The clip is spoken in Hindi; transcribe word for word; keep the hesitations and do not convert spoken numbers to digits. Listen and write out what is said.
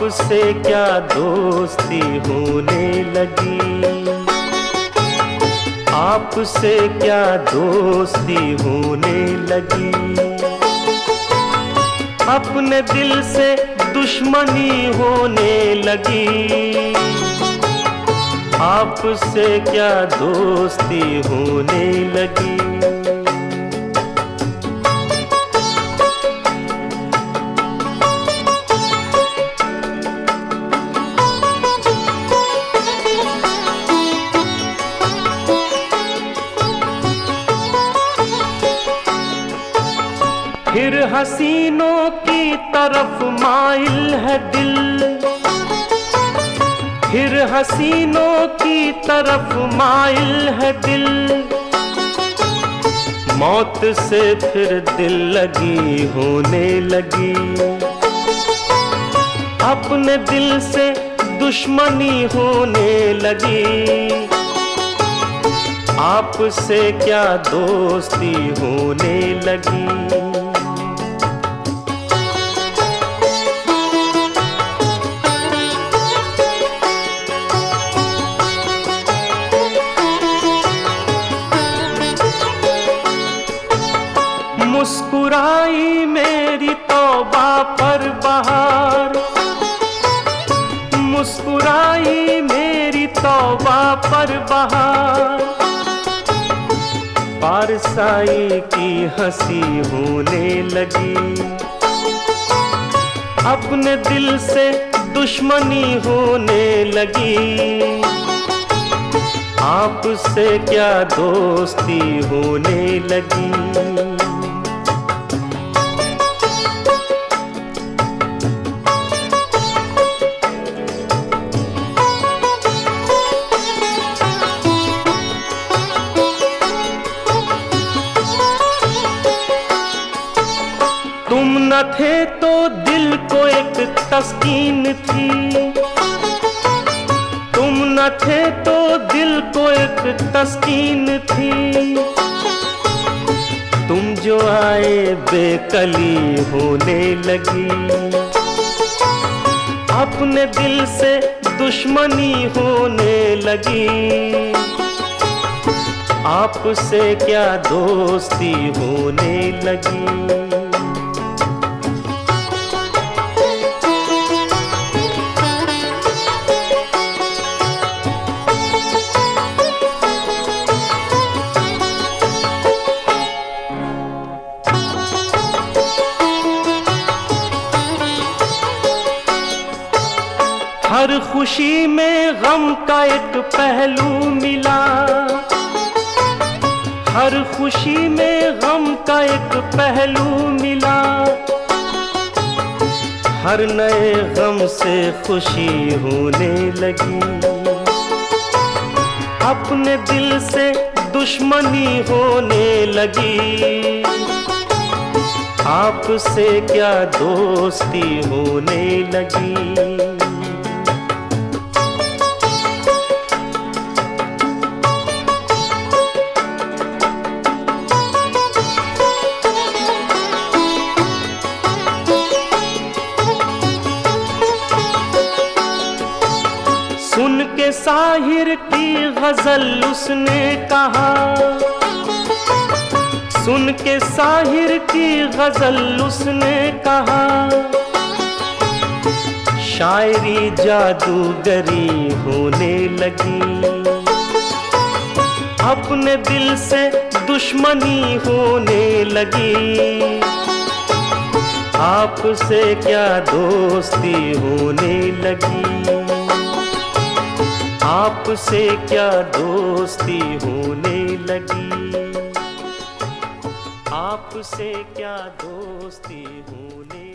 आपसे क्या दोस्ती होने लगी, आपसे क्या दोस्ती होने लगी। अपने दिल से दुश्मनी होने लगी, आपसे क्या दोस्ती होने लगी। फिर हसीनों की तरफ माइल है दिल, फिर हसीनों की तरफ माइल है दिल। मौत से फिर दिल लगी होने लगी, अपने दिल से दुश्मनी होने लगी। आपसे क्या दोस्ती होने लगी। मुस्कुराई मेरी तौबा पर बहार, मुस्कुराई मेरी तौबा पर बहार। पारसाई की हंसी होने लगी, अपने दिल से दुश्मनी होने लगी। आपसे क्या दोस्ती होने लगी। तुम न थे तो दिल को एक तस्कीन थी, तुम न थे तो दिल को एक तस्कीन थी। तुम जो आए बेकली होने लगी, अपने दिल से दुश्मनी होने लगी। आपसे क्या दोस्ती होने लगी। हर खुशी में गम का एक पहलू मिला, हर खुशी में गम का एक पहलू मिला। हर नए गम से खुशी होने लगी, अपने दिल से दुश्मनी होने लगी। आपसे क्या दोस्ती होने लगी। सुन के साहिर की गजल उसने कहा, सुन के साहिर की गजल उसने कहा। शायरी जादूगरी होने लगी, अपने दिल से दुश्मनी होने लगी। आपसे क्या दोस्ती होने लगी। आपसे क्या दोस्ती होने लगी। आपसे क्या दोस्ती होने